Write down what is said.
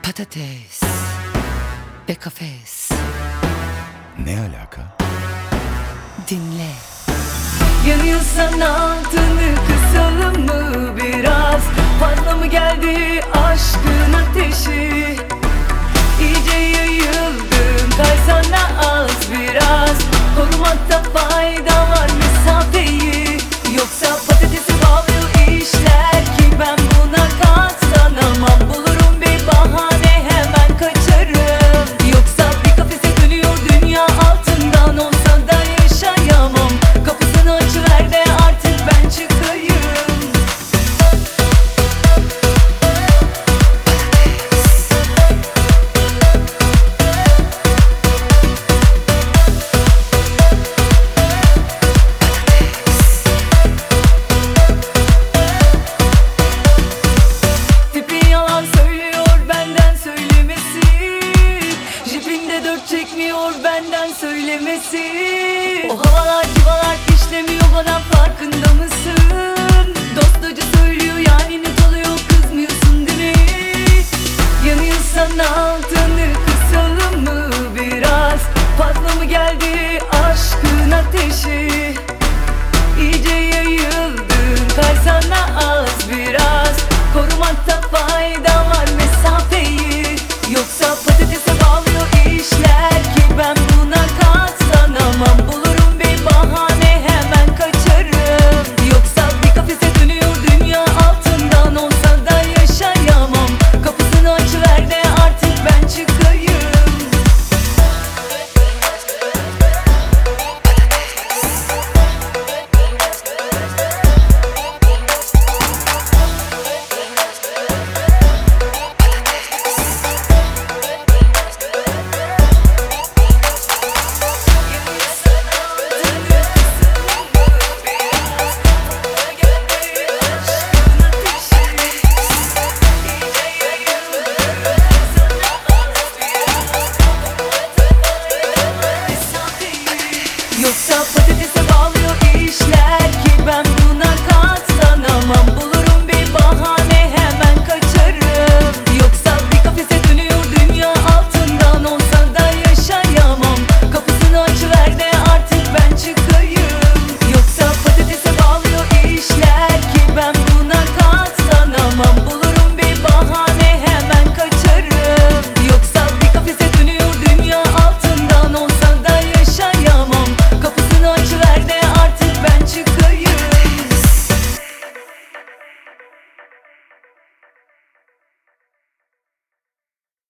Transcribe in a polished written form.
Patates ve kafes. Ne alaka? Dinle. Yanıyorsan altını kısalım mı biraz? Fazla mı geldi aşkın ateşi? İyice yayıldım, kaysana az biraz. Korumakta fayda var mesafeyi. Yoksa patatesi bağlıyor işler ki ben buna katlanamam. Bulurum bir bahane, hemen kaçarım. Yoksa bir kafese dönüyor dünya, altından olsa da yaşayamam. Kapısını açıver de artık ben çıkayım. Tipi yalan söylüyor, benden söylemesi. Jipinde dört çekmiyor, benden söylemesi. O havalar civalar işlemiyor bana, farkında mısın? Dostacı söylüyor yani net oluyor, kızmıyorsun değil mi? Yanıyorsan altını kısalım mı biraz? Fazla mı geldi aşkın ateşi? İyice yayıldın, kaysana az biraz. Korumakta fayda